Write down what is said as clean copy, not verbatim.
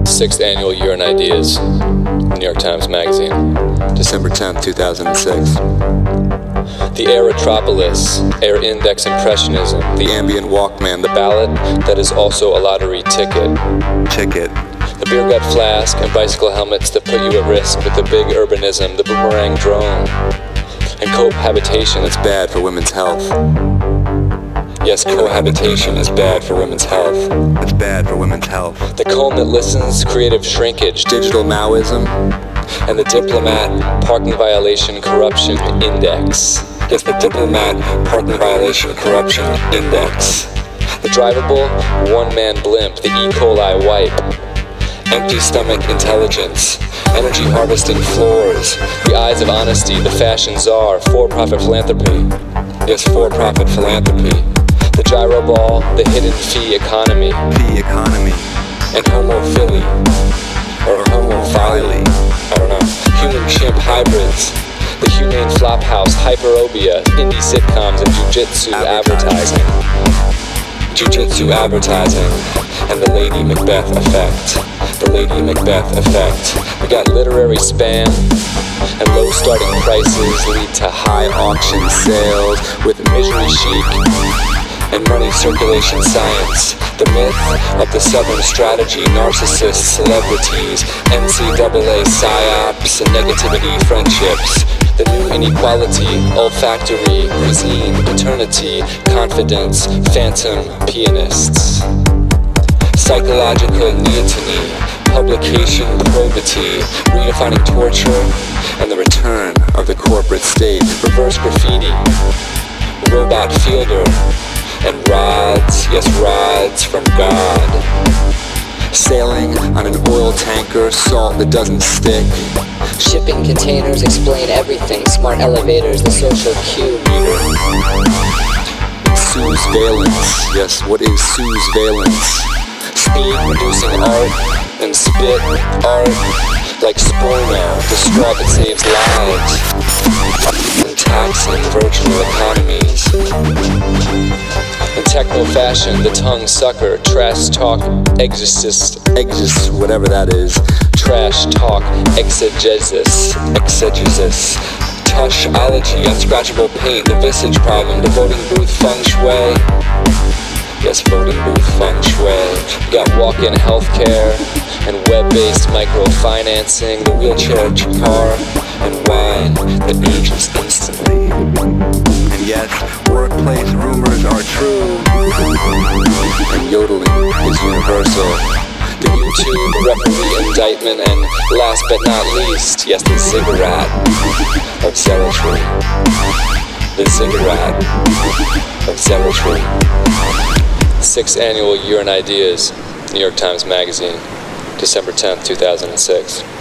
6th Annual Year in Ideas, New York Times Magazine, December 10th, 2006. The Aerotropolis, Air Index Impressionism, the Ambient Walkman, the ballot that is also a lottery ticket. The beer gut flask and bicycle helmets that put you at risk with the big urbanism, the boomerang drone, and cohabitation that's bad for women's health. Yes, cohabitation is bad for women's health. It's bad for women's health. The comb that listens, creative shrinkage, digital Maoism, and the Diplomat Parking Violation Corruption Index. Yes, the Diplomat Parking Violation Corruption Index. The drivable one-man blimp, the E. coli wipe, empty stomach intelligence, energy harvesting floors, the eyes of honesty, the fashion czar, for-profit philanthropy. Yes, for-profit philanthropy. The gyro ball, the hidden fee economy, and homophily, or homophily, I don't know, human chimp hybrids, the humane flophouse, hyperobia, indie sitcoms, and jujitsu advertising, and the Lady Macbeth effect. The Lady Macbeth effect. We got literary spam, and low starting prices lead to high auction sales with misery chic and money circulation science. The myth of the Southern strategy, narcissists, celebrities, NCAA psyops, and negativity friendships. The new inequality, olfactory, cuisine, paternity, confidence, phantom pianists. Psychological neoteny, publication probity, redefining torture, and the return of the corporate state. Reverse graffiti, robot fielder, and rods, yes, rods from God. Sailing on an oil tanker, salt that doesn't stick. Shipping containers explain everything. Smart elevators, the social cue meter. Sue's valence, yes, what is Sue's valence? Speed reducing art and spit art like Sporno, the straw that saves lives, and taxing virtual economies. In techno fashion, the tongue sucker, trash talk, exist, whatever that is, trash talk, exegesis, tushology, unscratchable paint, the visage problem, the voting booth feng shui. Yes, voting booth feng shui. We got walk-in healthcare and web-based microfinancing, the wheelchair car and wine that ages instantly. And yes, workplace rumors are true. And yodeling is universal. The YouTube referee indictment, and last but not least, yes, the ziggurat of zealotry. The ziggurat of zealotry. 6th Annual Year in Ideas, New York Times Magazine, December 10th, 2006.